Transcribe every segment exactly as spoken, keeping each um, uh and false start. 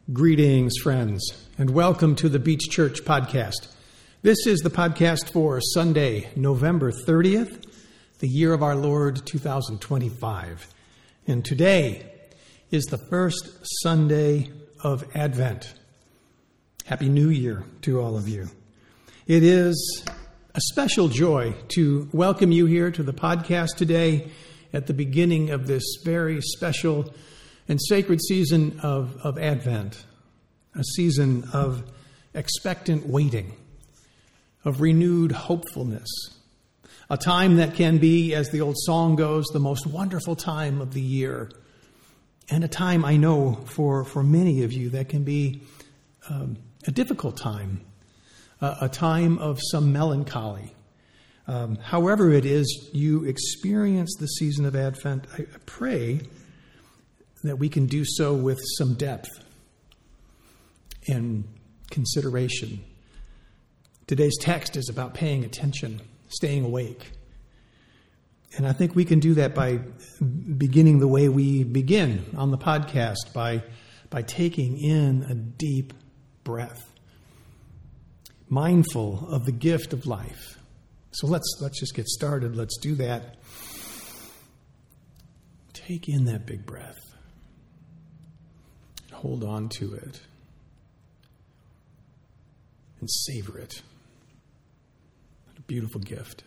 Greetings, friends, and welcome to the Beach Church podcast. This is the podcast for Sunday, November thirtieth, the year of our Lord, two thousand twenty-five. And today is the first Sunday of Advent. Happy New Year to all of you. It is a special joy to welcome you here to the podcast today at the beginning of this very special and sacred season of, of Advent, a season of expectant waiting, of renewed hopefulness, a time that can be, as the old song goes, the most wonderful time of the year, and a time I know for, for many of you that can be um, a difficult time, a, a time of some melancholy. Um, however it is you experience the season of Advent, I, I pray that we can do so with some depth and consideration. Today's text is about paying attention, staying awake. And I think we can do that by beginning the way we begin on the podcast, by, by taking in a deep breath, mindful of the gift of life. So let's let's just get started. Let's do that. Take in that big breath. Hold on to it and savor it. What a beautiful gift.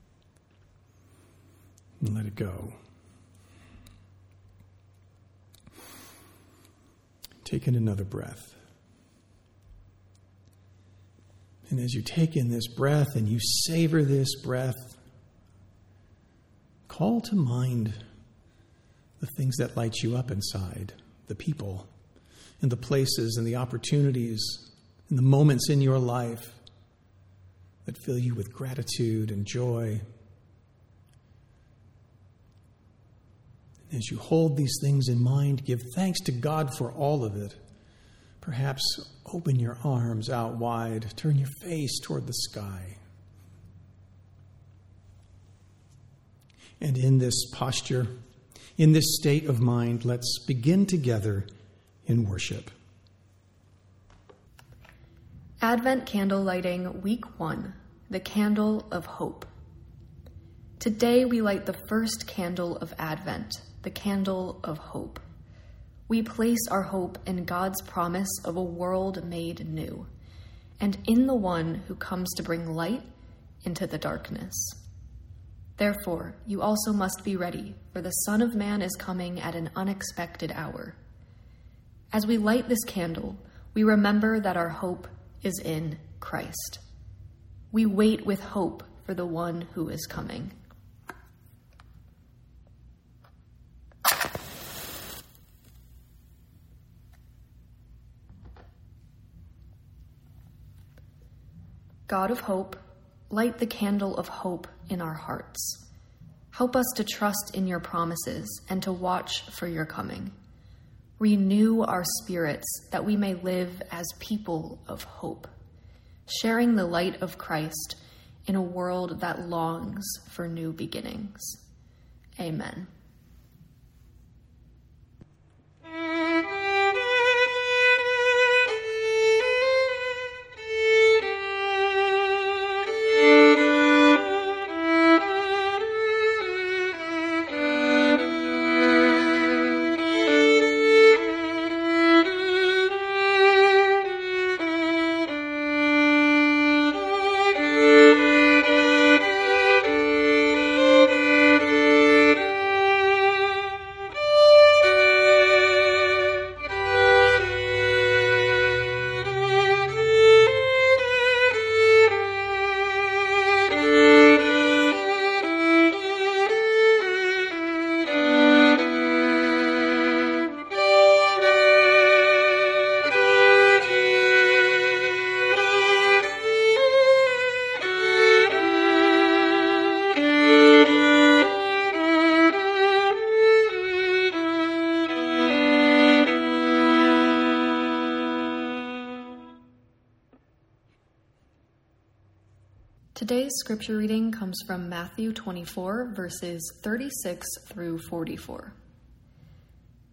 And let it go. Take in another breath. And as you take in this breath and you savor this breath, call to mind the things that light you up inside, the people, and the places and the opportunities and the moments in your life that fill you with gratitude and joy. As you hold these things in mind, give thanks to God for all of it. Perhaps open your arms out wide, turn your face toward the sky. And in this posture, in this state of mind, let's begin together in worship. Advent candle lighting, week one, the candle of hope. Today we light the first candle of Advent, the candle of hope. We place our hope in God's promise of a world made new, and in the one who comes to bring light into the darkness. Therefore, you also must be ready, for the Son of Man is coming at an unexpected hour. As we light this candle, we remember that our hope is in Christ. We wait with hope for the one who is coming. God of hope, light the candle of hope in our hearts. Help us to trust in your promises and to watch for your coming. Renew our spirits that we may live as people of hope, sharing the light of Christ in a world that longs for new beginnings. Amen. Today's scripture reading comes from Matthew twenty-four, verses thirty-six through forty-four.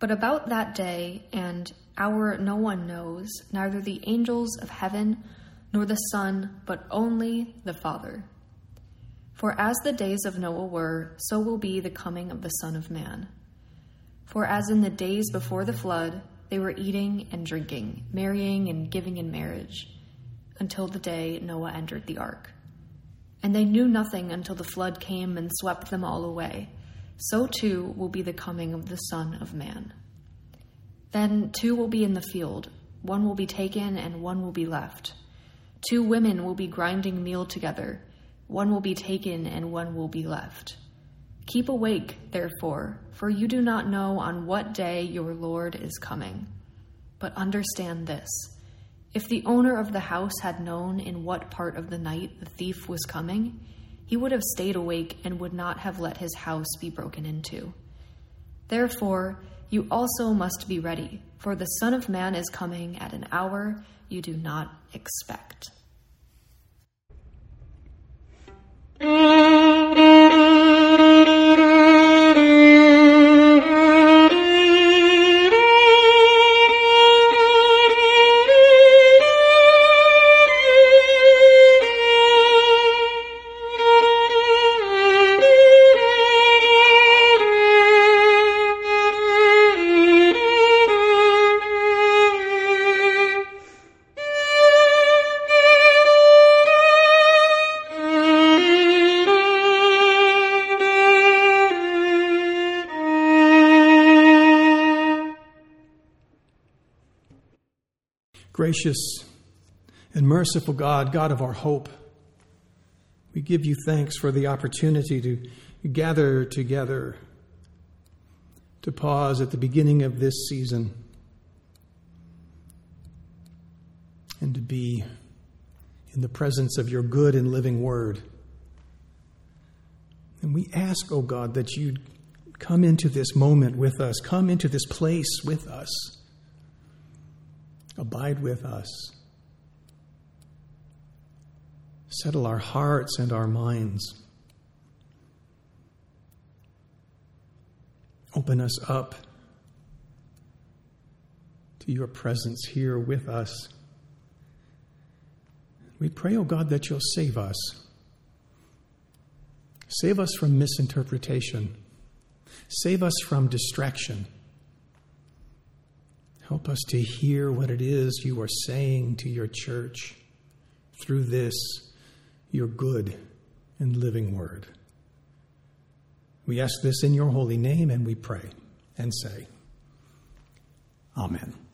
But about that day and hour no one knows, neither the angels of heaven nor the Son, but only the Father. For as the days of Noah were, so will be the coming of the Son of Man. For as in the days before the flood, they were eating and drinking, marrying and giving in marriage, until the day Noah entered the ark. And they knew nothing until the flood came and swept them all away. So too will be the coming of the Son of Man. Then two will be in the field, one will be taken and one will be left. Two women will be grinding meal together, one will be taken and one will be left. Keep awake, therefore, for you do not know on what day your Lord is coming. But understand this, if the owner of the house had known in what part of the night the thief was coming, he would have stayed awake and would not have let his house be broken into. Therefore, you also must be ready, for the Son of Man is coming at an hour you do not expect. Gracious and merciful God, God of our hope, we give you thanks for the opportunity to gather together, to pause at the beginning of this season, and to be in the presence of your good and living word. And we ask, oh God, that you'd come into this moment with us, come into this place with us. Abide with us. Settle our hearts and our minds. Open us up to your presence here with us. We pray, oh God, that you'll save us. Save us from misinterpretation. Save us from distraction. Help us to hear what it is you are saying to your church through this, your good and living word. We ask this in your holy name, and we pray and say, Amen.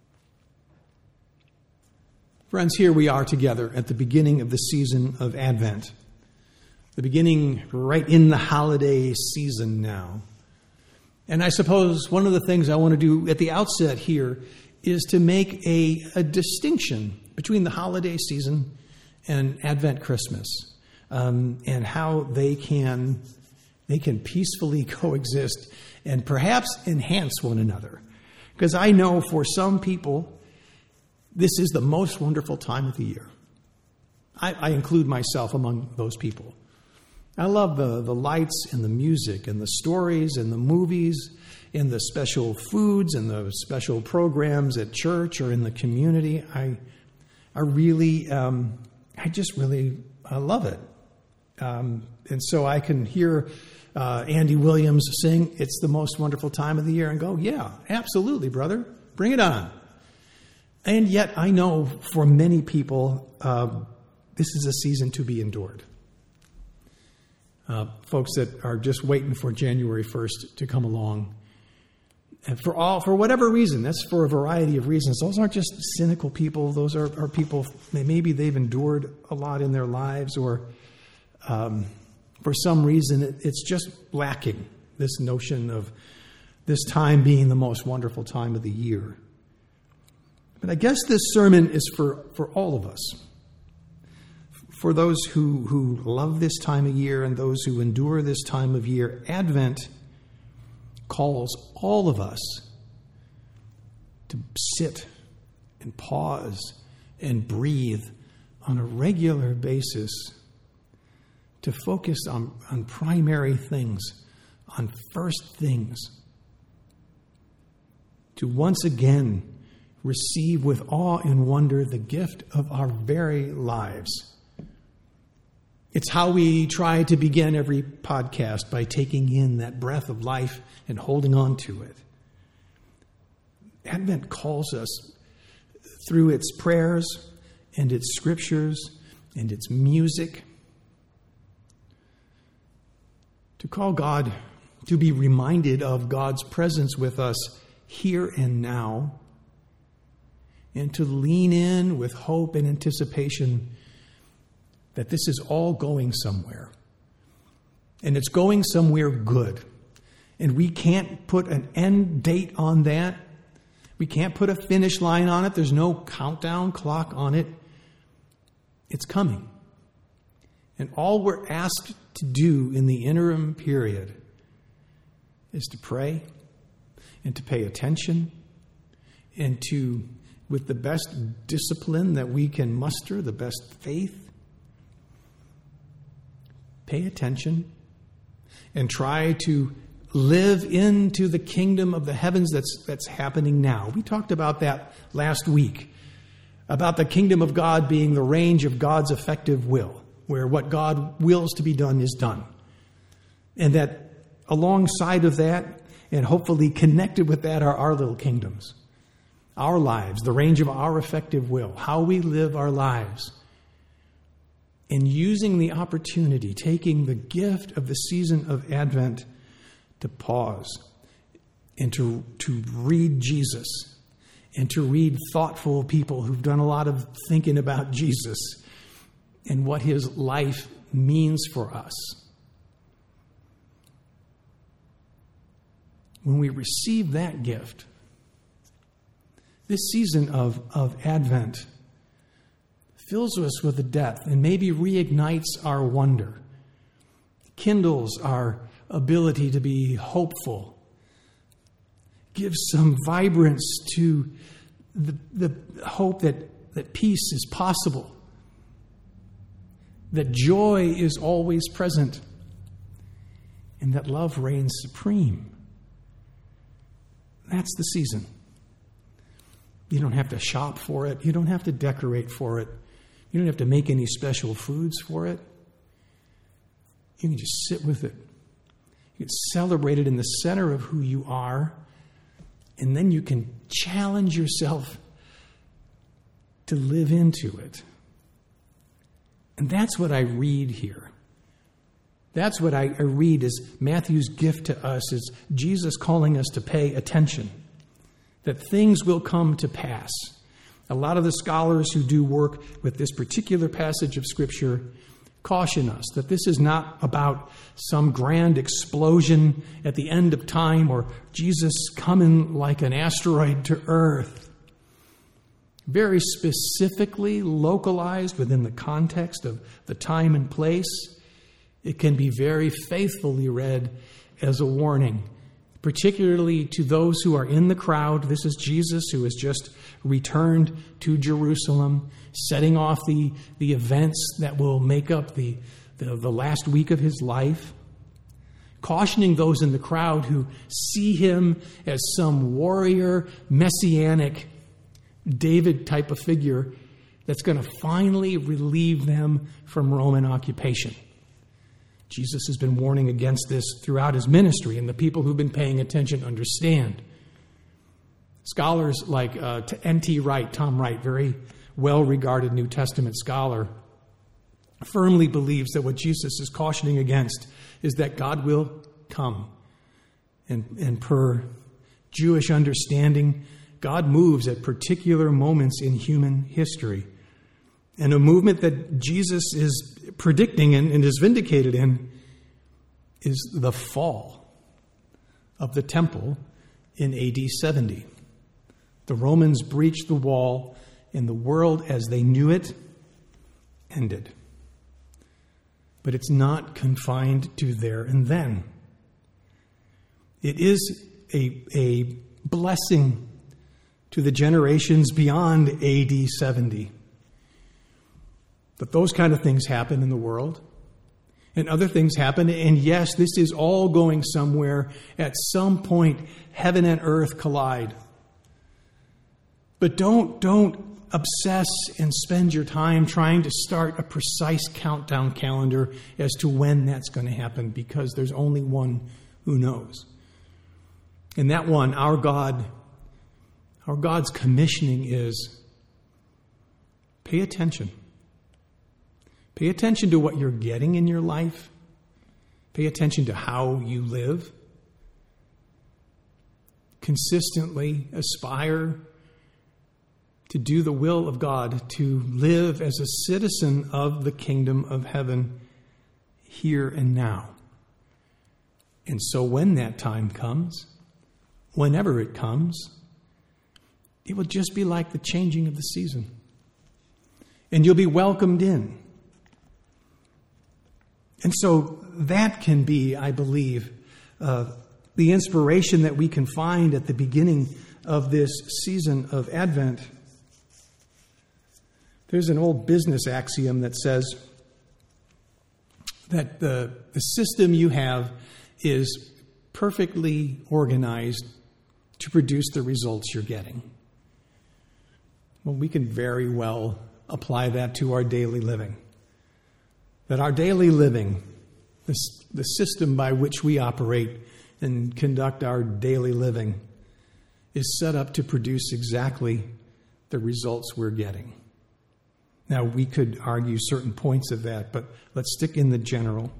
Friends, here we are together at the beginning of the season of Advent, the beginning right in the holiday season now. And I suppose one of the things I want to do at the outset here is to make a, a distinction between the holiday season and Advent Christmas, um, and how they can they can peacefully coexist and perhaps enhance one another. Because I know for some people, this is the most wonderful time of the year. I, I include myself among those people. I love the, the lights and the music and the stories and the movies and the special foods and the special programs at church or in the community. I I really, um, I just really I love it. Um, and so I can hear uh, Andy Williams sing, "It's the most wonderful time of the year," and go, yeah, absolutely, brother. Bring it on. And yet I know for many people, uh, this is a season to be endured. Uh, folks that are just waiting for January first to come along. And for all, for whatever reason, that's for a variety of reasons. Those aren't just cynical people. Those are, are people, maybe they've endured a lot in their lives, or um, for some reason it, it's just lacking, this notion of this time being the most wonderful time of the year. But I guess this sermon is for, for all of us. For those who, who love this time of year and those who endure this time of year, Advent calls all of us to sit and pause and breathe on a regular basis, to focus on, on primary things, on first things. to once again receive with awe and wonder the gift of our very lives. It's how we try to begin every podcast, by taking in that breath of life and holding on to it. Advent calls us through its prayers and its scriptures and its music to call God, to be reminded of God's presence with us here and now, and to lean in with hope and anticipation that this is all going somewhere. And it's going somewhere good. And we can't put an end date on that. We can't put a finish line on it. There's no countdown clock on it. It's coming. And all we're asked to do in the interim period is to pray and to pay attention and to, with the best discipline that we can muster, the best faith, pay attention and try to live into the kingdom of the heavens that's that's happening now. We talked about that last week, about the kingdom of God being the range of God's effective will, where what God wills to be done is done. And that alongside of that, and hopefully connected with that, are our little kingdoms, our lives, the range of our effective will, how we live our lives. And using the opportunity, taking the gift of the season of Advent to pause and to, to read Jesus and to read thoughtful people who've done a lot of thinking about Jesus and what his life means for us. When we receive that gift, this season of, of Advent fills us with a depth and maybe reignites our wonder, kindles our ability to be hopeful, gives some vibrance to the, the hope that, that peace is possible, that joy is always present, and that love reigns supreme. That's the season. You don't have to shop for it. You don't have to decorate for it. You don't have to make any special foods for it. You can just sit with it. You can celebrate it in the center of who you are, and then you can challenge yourself to live into it. And that's what I read here. That's what I read as Matthew's gift to us, is Jesus calling us to pay attention, that things will come to pass. A lot of the scholars who do work with this particular passage of Scripture caution us that this is not about some grand explosion at the end of time or Jesus coming like an asteroid to Earth. Very specifically localized within the context of the time and place, it can be very faithfully read as a warning, particularly to those who are in the crowd. This is Jesus who has just returned to Jerusalem, setting off the, the events that will make up the, the, the last week of his life, cautioning those in the crowd who see him as some warrior, messianic, David type of figure that's going to finally relieve them from Roman occupation. Jesus has been warning against this throughout his ministry, and the people who've been paying attention understand. Scholars like uh, N T Wright, Tom Wright, very well-regarded New Testament scholar, firmly believes that what Jesus is cautioning against is that God will come. And, and per Jewish understanding, God moves at particular moments in human history. And a movement that Jesus is predicting and, and is vindicated in is the fall of the temple in A D seventy. The Romans breached the wall, and the world as they knew it ended. But it's not confined to there and then. It is a, a blessing to the generations beyond A D seventy. But those kind of things happen in the world, and other things happen. And yes, this is all going somewhere. At some point, heaven and earth collide. But don't, don't obsess and spend your time trying to start a precise countdown calendar as to when that's going to happen, because there's only one who knows. And that one, our God, our God's commissioning is pay attention. Pay attention to what you're getting in your life. Pay attention to how you live. Consistently aspire to do the will of God, to live as a citizen of the kingdom of heaven here and now. And so when that time comes, whenever it comes, it will just be like the changing of the season. And you'll be welcomed in. And so that can be, I believe, uh, the inspiration that we can find at the beginning of this season of Advent. There's an old business axiom that says that the, the system you have is perfectly organized to produce the results you're getting. Well, we can very well apply that to our daily living. That our daily living, the, the system by which we operate and conduct our daily living, is set up to produce exactly the results we're getting. Now, we could argue certain points of that, but let's stick in the general.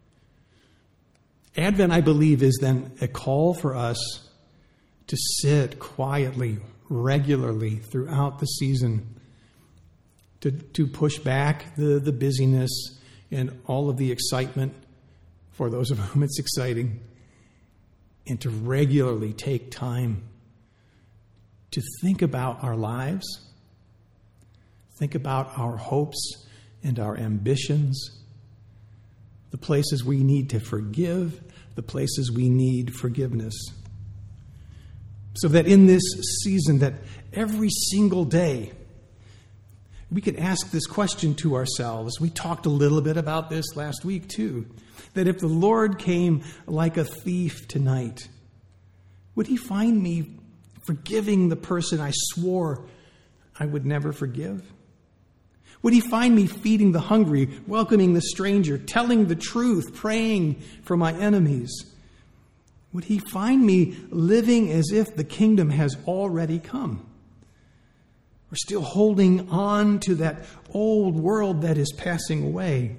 Advent, I believe, is then a call for us to sit quietly, regularly throughout the season, to, to push back the, the busyness and all of the excitement, for those of whom it's exciting, and to regularly take time to think about our lives, think about our hopes and our ambitions, the places we need to forgive, the places we need forgiveness. So that in this season, that every single day, we can ask this question to ourselves. We talked a little bit about this last week too. That if the Lord came like a thief tonight, would he find me forgiving the person I swore I would never forgive? Would he find me feeding the hungry, welcoming the stranger, telling the truth, praying for my enemies? Would he find me living as if the kingdom has already come? Or still holding on to that old world that is passing away?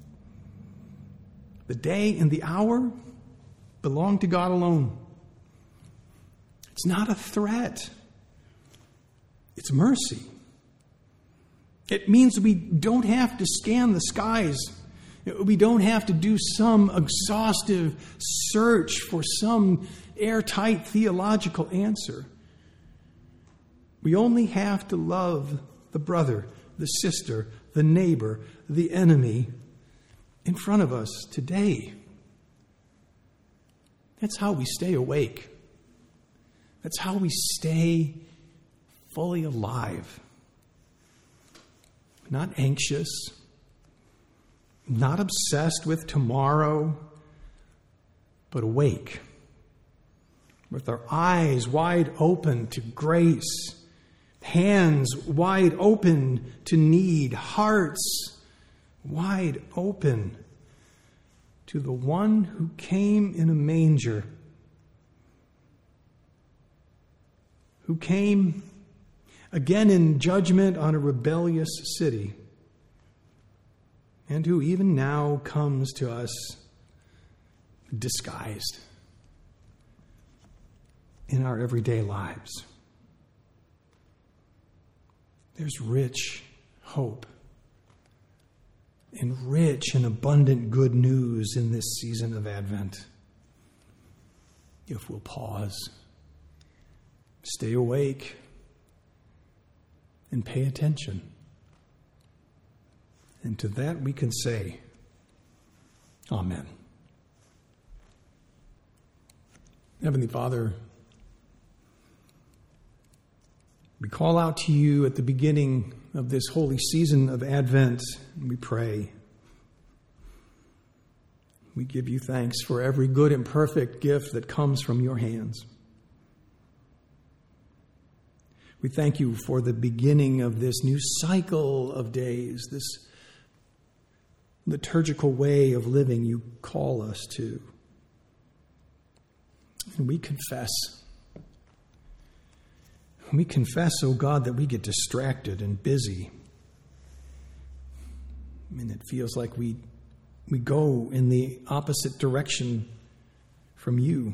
The day and the hour belong to God alone. It's not a threat. It's mercy. It means we don't have to scan the skies. We don't have to do some exhaustive search for some airtight theological answer. We only have to love the brother, the sister, the neighbor, the enemy in front of us today. That's how we stay awake. That's how we stay fully alive. Not anxious, not obsessed with tomorrow, but awake, with our eyes wide open to grace, hands wide open to need, hearts wide open to the one who came in a manger, who came again in judgment on a rebellious city, and who even now comes to us disguised in our everyday lives. There's rich hope and rich and abundant good news in this season of Advent. If we'll pause, stay awake, and pay attention. And to that we can say, Amen. Heavenly Father, we call out to you at the beginning of this holy season of Advent, and we pray. We give you thanks for every good and perfect gift that comes from your hands. We thank you for the beginning of this new cycle of days, this liturgical way of living you call us to. And we confess. We confess, oh God, that we get distracted and busy. And it feels like we we go in the opposite direction from you.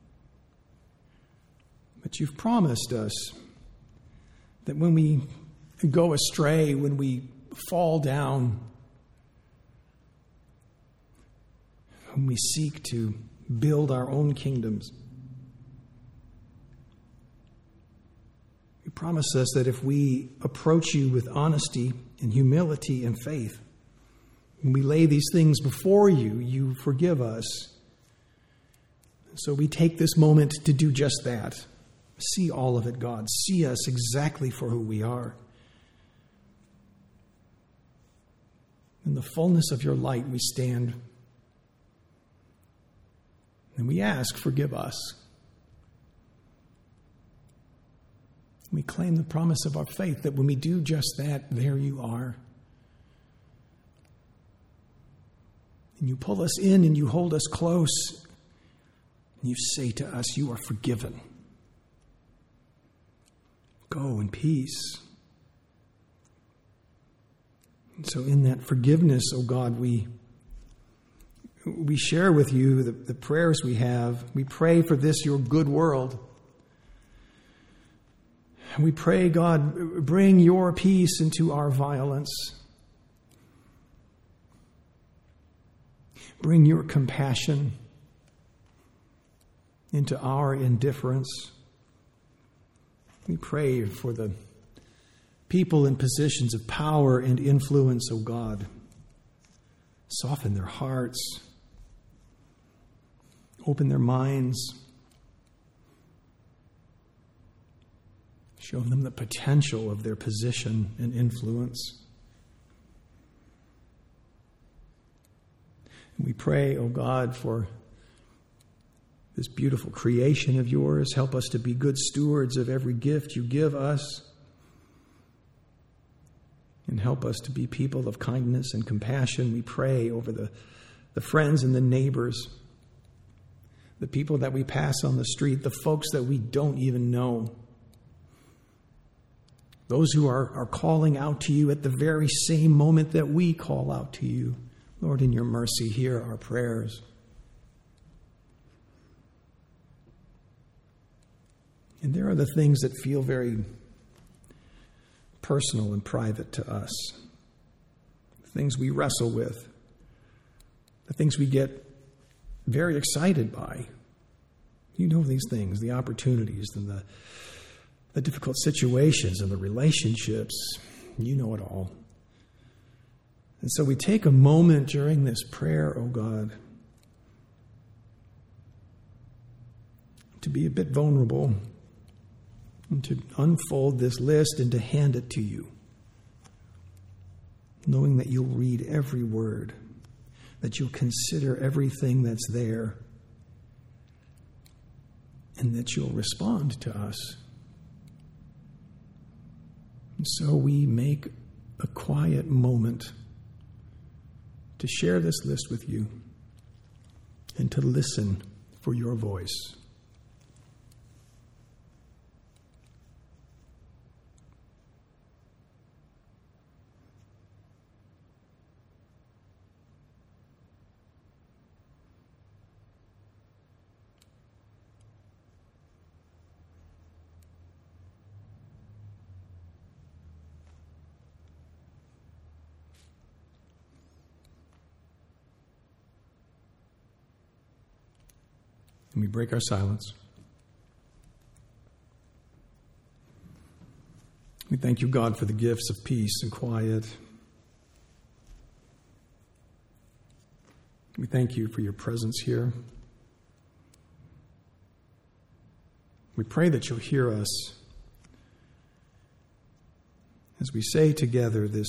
But you've promised us that when we go astray, when we fall down, when we seek to build our own kingdoms, you promise us that if we approach you with honesty and humility and faith, when we lay these things before you, you forgive us. So we take this moment to do just that. See all of it, God. See us exactly for who we are. In the fullness of your light we stand. And we ask, forgive us. We claim the promise of our faith that when we do just that, there you are. And you pull us in and you hold us close. And you say to us, you are forgiven. Go in peace. And so in that forgiveness, oh God, we we share with you the, the prayers we have. We pray for this, your good world. And we pray, God, bring your peace into our violence. Bring your compassion into our indifference. We pray for the people in positions of power and influence, O God. Soften their hearts. Open their minds. Show them the potential of their position and influence. And we pray, O God, for this beautiful creation of yours. Help us to be good stewards of every gift you give us. And help us to be people of kindness and compassion. We pray over the, the friends and the neighbors, the people that we pass on the street, the folks that we don't even know. Those who are, are calling out to you at the very same moment that we call out to you. Lord, in your mercy, hear our prayers. And there are the things that feel very personal and private to us. The things we wrestle with. The things we get very excited by. You know these things, the opportunities and the, the difficult situations and the relationships. You know it all. And so we take a moment during this prayer, oh God, to be a bit vulnerable and to unfold this list and to hand it to you, knowing that you'll read every word, that you'll consider everything that's there, and that you'll respond to us. And so we make a quiet moment to share this list with you and to listen for your voice. And we break our silence. We thank you, God, for the gifts of peace and quiet. We thank you for your presence here. We pray that you'll hear us as we say together this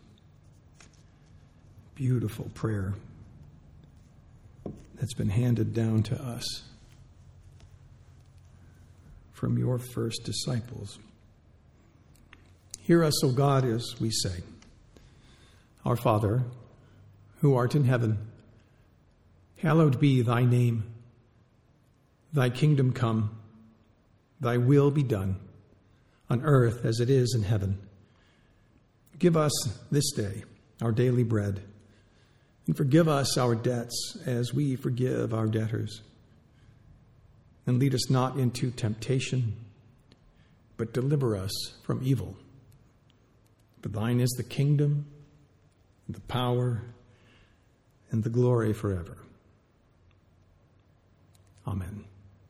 beautiful prayer that's been handed down to us from your first disciples. Hear us, O God, as we say, Our Father, who art in heaven, hallowed be thy name. Thy kingdom come, thy will be done, on earth as it is in heaven. Give us this day our daily bread, and forgive us our debts as we forgive our debtors. And lead us not into temptation, but deliver us from evil. For thine is the kingdom, and the power, and the glory forever. Amen.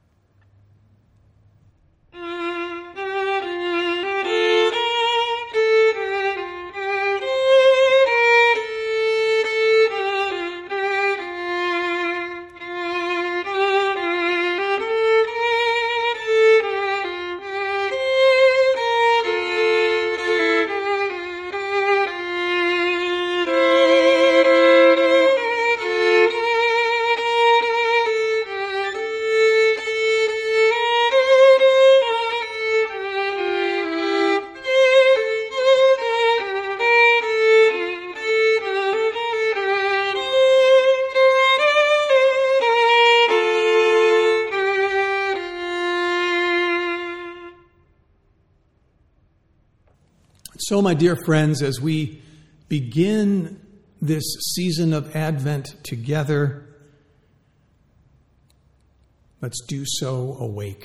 So, my dear friends, as we begin this season of Advent together, let's do so awake.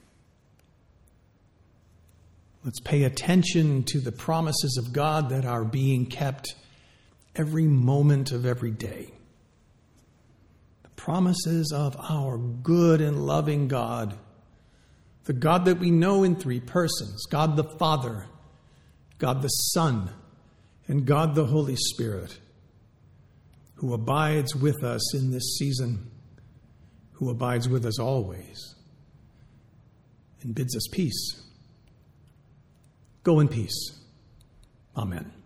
Let's pay attention to the promises of God that are being kept every moment of every day. The promises of our good and loving God, the God that we know in three persons, God the Father, God the Son, and God the Holy Spirit, who abides with us in this season, who abides with us always, and bids us peace. Go in peace. Amen.